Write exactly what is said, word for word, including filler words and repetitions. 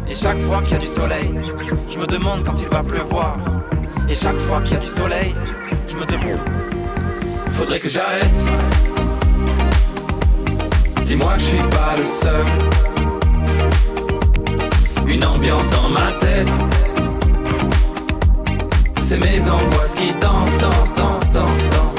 Et chaque fois qu'il y a du soleil, je me demande quand il va pleuvoir. Et chaque fois qu'il y a du soleil, je me demande. Faudrait que j'arrête. Dis-moi que je suis pas le seul. Une ambiance dans ma tête. C'est mes angoisses qui dansent, dansent, dansent, dansent, dansent.